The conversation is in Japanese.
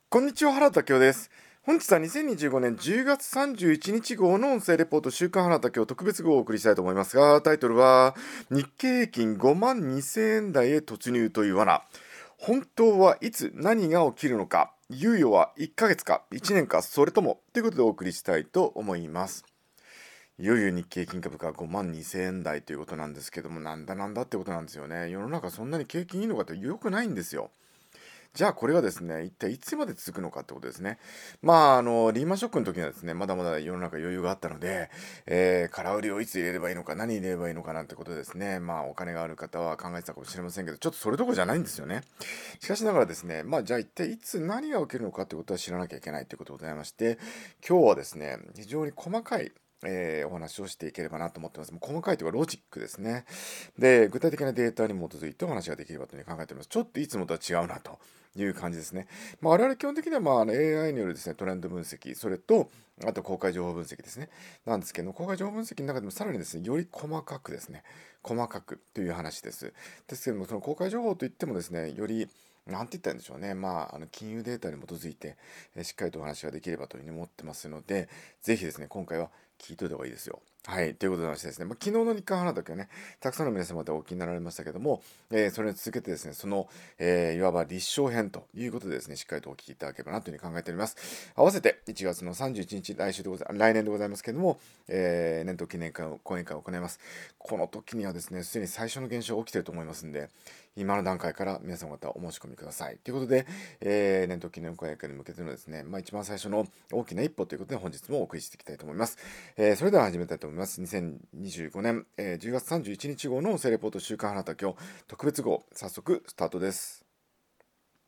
こんにちは、原田恭です。本日は2025年10月31日号の音声レポート週刊原田恭特別号をお送りしたいと思いますが、タイトルは日経平均5万2000円台へ突入という罠。本当はいつ何が起きるのか、猶予は1ヶ月か1年かそれともということでお送りしたいと思います。いよいよ日経平均株価5万2000円台ということなんですけども、なんだってことなんですよね。世の中そんなに景気いいのかって良くないんですよ。じゃあこれはですね、一体いつまで続くのかってことですね。リーマンショックの時にはですね、まだまだ世の中余裕があったので、空売りをいつ入れればいいのか、何入れればいいのかなんてことでですね、お金がある方は考えてたかもしれませんけど、ちょっとそれどころじゃないんですよね。しかしながらですね、じゃあ一体いつ何が起きるのかってことは知らなきゃいけないということでございまして、今日はですね、非常に細かいお話をしていければなと思ってます。もう細かいというかロジックですね。で、具体的なデータに基づいてお話ができればというふうに考えております。ちょっといつもとは違うなという感じですね。我々基本的にはAI によるですね、トレンド分析、それと、あと公開情報分析ですね。なんですけど、公開情報分析の中でもさらにですね、より細かくですね、細かくという話です。ですけども、その公開情報といってもですね、よりなんて言ったらいいんでしょうね。金融データに基づいて、しっかりとお話ができればというふうに思ってますので、ぜひですね、今回は聞いといた方がいいですよ。はい。ということでましてですね、昨日の日刊花だけはね、たくさんの皆様でお気になられましたけども、それに続けてですね、その、いわば立証編ということでですね、しっかりとお聞きいただければなというふうに考えております。合わせて1月の31日、来年でございますけれども、年頭記念会講演会を行います。この時にはですね、すでに最初の現象が起きていると思いますんで、今の段階から皆様方お申し込みください。ということで、年頭記念講演会に向けてのですね、一番最初の大きな一歩ということで本日もお送りしていきたいと思います。それでは始めたいと思います。2025年、10月31日号の音声レポート週刊花田今日特別号、早速スタートです。